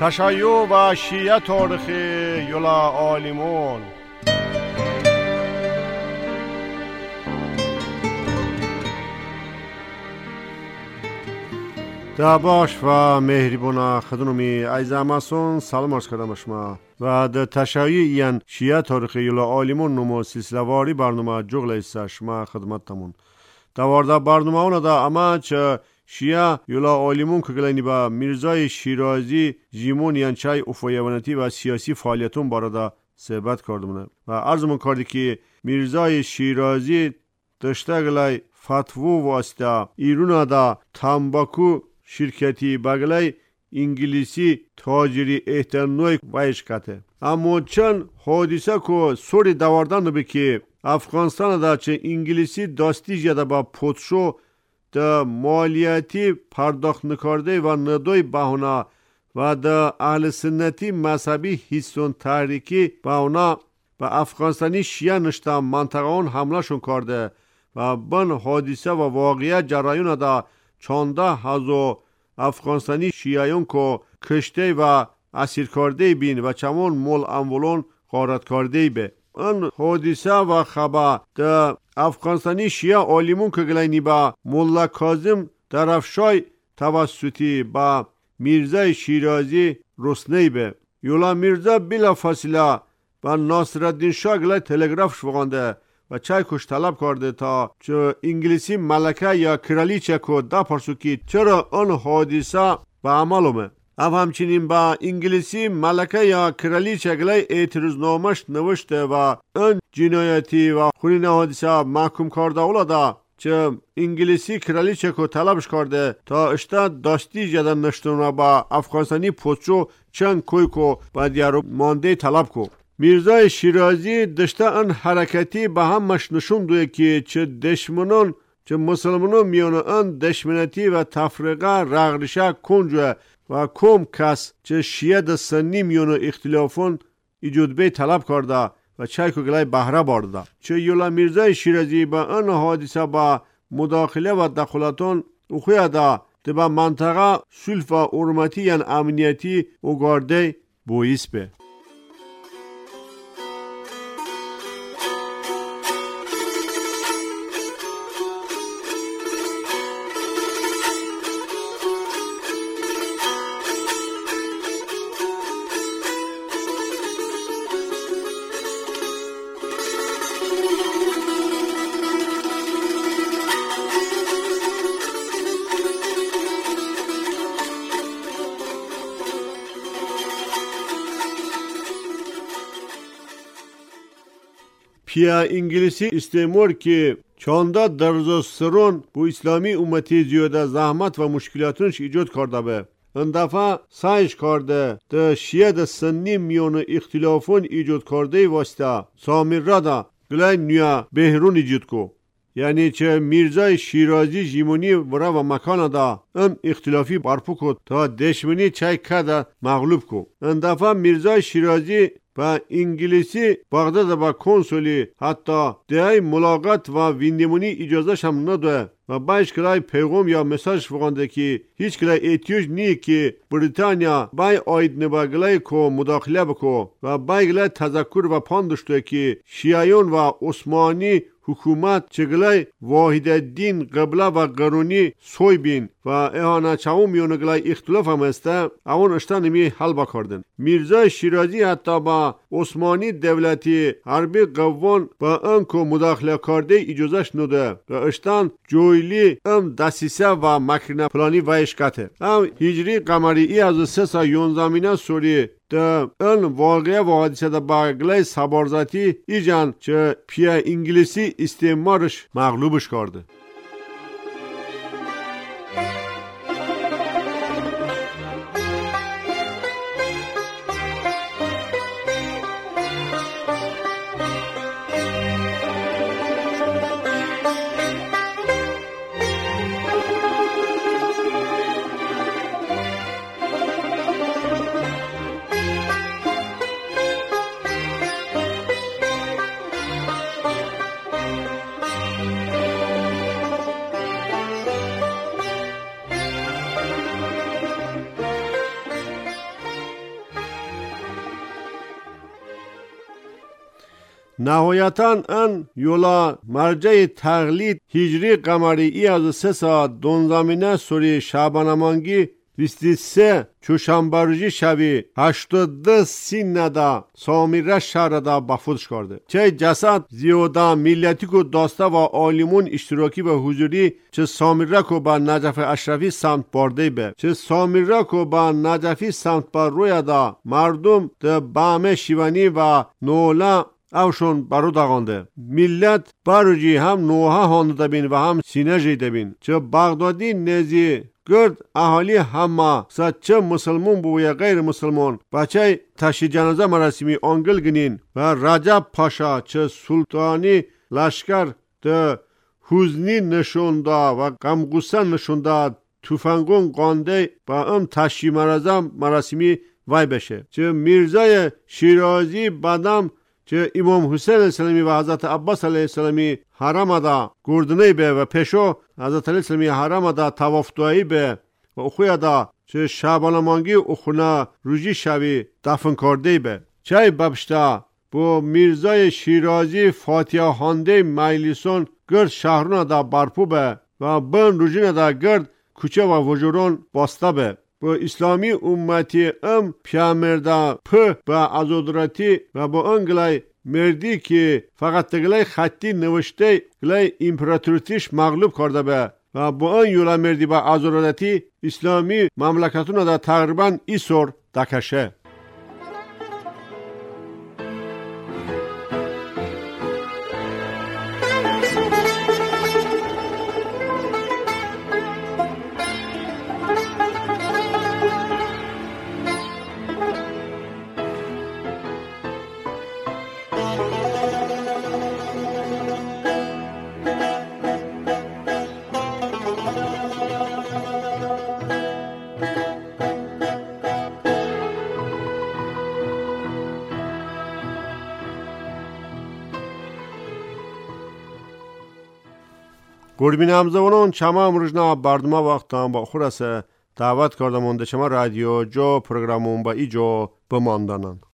تشیع و شیعه تاریخی یولا آلیمون. دا باش و مهربان خدمتمی ایزاماسون سلام عرض کردم شما و در تشیع شیعه تاریخی یولا آلیمون نمو سلسله واری برنامه جغل ایسا شما خدمتتمون دوارده برنامه اون دا اما چه شیعه یولا آلیمون که گلینی با میرزای شیرازی جیمون یان چای افایونتی و سیاسی فعالیتون بارده صحبت کردمونه و عرضمون کردی که میرزای شیرازی داشته گلای فتوو واسطه ایرون دا تنباکو شرکتی بگلای انگلیسی تاجری احترنوی بایش کته اما چند حادثه که سوری دواردن به که افغانستان دا چه انگلیسی داستی جده با پوتشو دا مالیاتی پرداخت نکرده و ندوی بهونه و دا اهل سنتی مذهبی حسون تحریکی بهونه با افغانستانی شیعه نشته منطقه اون حمله شون کرده و بن حادثه و واقعیت جرایون دا 14,000 افغانستانی شیعیون که کشته و اسیر کرده بین و چمون مول امولون غارت کرده بی ان حادثه و خبر دا افغانستانی شیعه آلیمون که گلینی با مولا کاظم درفشای توسطی با میرزای شیرازی رسنی بی یولا میرزا بلا فاصله با ناصرالدین شاه گلای تلگراف شوانده و چای کش طلب کرده تا چه انگلیسی ملکه یا کرالیچه که دا پرسو که چرا آن حادثه به عمل اومه او همچنین با انگلیسی ملکه یا کرالیچه گلای اعتراضنامش نوشته و آن جنایتی و خونین حادثه محکوم کرده اولاده چه انگلیسی کرالیچه که طلبش کرده تا اشتا داشتی جدن نشتون با افغانستانی پوچو چند کوی که با دیارو مانده طلب که میرزای شیرازی دشته ان حرکتی به همش نشون دوه که چه دشمنان چه مسلمانان میانه ان دشمنتی و تفرقه رغرشه کنجوه و کم کس چه شیعه ده سنی میانه اختلافون ایجود بی طلب کرده و چای که گلای بهره بارده چه یولا میرزای شیرازی با ان حادثه با مداخله و دخلاتون اخویه ده ده با منطقه سلف و ارمتی یعن امنیتی اگارده بویس به پیا انگلیسی استعمار که چانده درزاسترون bu اسلامی امتی زیاده زحمت و مشکلاتونش ایجاد کرده به این دفعه سعیش کرده ده شیعه ده سنی میون اختلافون ایجاد کرده واسطه سامیر را ده گلای نیا بهرون ایجاد کو یعنی چه میرزای شیرازی جیمونی برا و مکان ده این اختلافی برپو کد تا دشمنی چای که مغلوب کو این دفعه میرزای شیرازی با انگلیسی بغداد با کنسولی حتی دهی ملاقات و ویندمونی اجازه شم ندوه و باش کلای پیغام یا مساج فقانده که هیچ کلای احتیاج نیه که بریتانیا بای آید نبا گلای که مداخله بکو و بای گلای تذکر و پاندشتوه که شیعیون و عثمانی حکومت چگلای واحد الدین قبله و قرونی سوی بین و احانه چاو میونه گلای اختلاف هم استه اون اشتا نمی حل بکردن میرزای شیرازی حتی با عثمانی دولتی حربی قوان با انکو مداخله کرده اجازهش نده و اشتان جویلی دسیسه و مکرنه پلانی ویش کته هجری قمری ای از 3 سا 11 مینه سوری ده این واقعه و حادثه ده باگلای سبارزاتی ایجان چه پیا انگلیسی استعمارش مغلوبش کرده نهایتاً ان یولا مرجع تقلید هجری قمری ای از 3 ساعت دونزامینه سوری شعبانمانگی 23 چوشنبه شبی 82 سیندا سامیره شهردا بافودش کرده. چه جسد زیاده میلیتی کو داسته و عالمون اشتراکی و حضوری چه سامیره کو با نجف اشرفی سمت برده به چه سامیره کو با نجفی سمت بر روی دا مردم ده بامه شیوانی و نولا اوشون برو داغانده. ملت باروجی هم نوها هانده بین و هم سینه جیده بین. چه بغدادی نزی گرد اهالی همه چه مسلمون بو یا غیر مسلمان بچه تشییع جنازه مراسمی آنگل گنین و رجب پاشا چه سلطانی لشکر ده حزنی نشونده و غمغصه نشونده توفنگون قانده با تشییع مراسمی وای بشه. چه میرزای شیرازی بدم چه امام حسین علیه السلامی و حضرت عباس علیه السلامی حرم دا گردنی به و پیشو حضرت علیه السلامی حرم دا توافتوایی به و اخوی دا چه شعبانمانگی اخونا روژی شوی دفن کرده به چه ببشتا با میرزای شیرازی فاتحه هانده مجلسون گرد شهرون دا برپو به و بن روژین دا گرد کوچه و وجورون باسته به با اسلامی امتی پیامرده با ازادراتی و با انگلای مردی که فقط تگلای خطی نوشته گلای امپراتوریتیش مغلوب کرده به و با ان یولا مردی با ازادراتی اسلامی مملکتون دا تقریبا ایسور دکشه. گربین همزبانان چما امروزنا بردما وقتم با خورسه دعوت کردم اونده چما رادیو جو پروگرامون با ایجو بماندانن.